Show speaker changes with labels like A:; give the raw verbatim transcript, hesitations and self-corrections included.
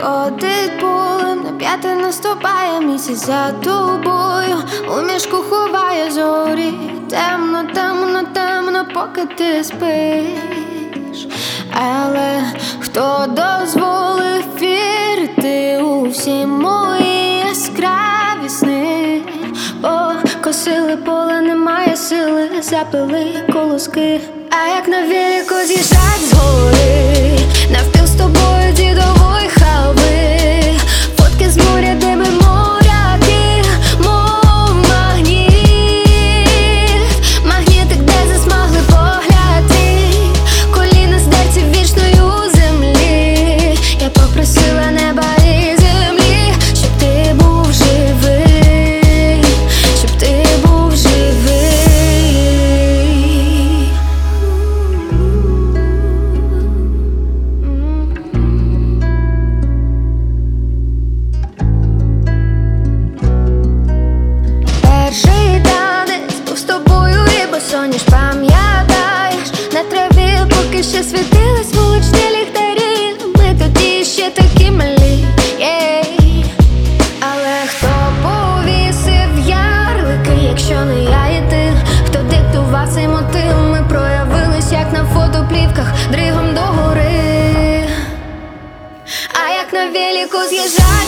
A: ходить полем, на п'яти наступає місяць за тобою, у мішку ховає зорі. Темно, темно, темно, поки ти спиш. Але хто дозволив вірити у всі мої яскраві сни? Покосили поле, немає сили, запили колоски. А як на велику з'їжджать з гори, навпіл з тобою дідової халви. Фотки з моря, де ми моряки, мов магніт. Магнітик, де засмагли погляди, коліна здерті вічною у землі. Я попросила неба і землі, щоб ти був живий, щоб ти був живий. Перший танець був з тобою, і босоніж, пам'ятаєш? На траві поки ще світились вуличні ліхтарі. Ми тоді ще такі малі, єй. Але хто повісив ярлики, якщо не я і ти? Хто диктував цей мотив? Ми проявились, як на фотоплівках, дригом догори. А як на велику з'їжджає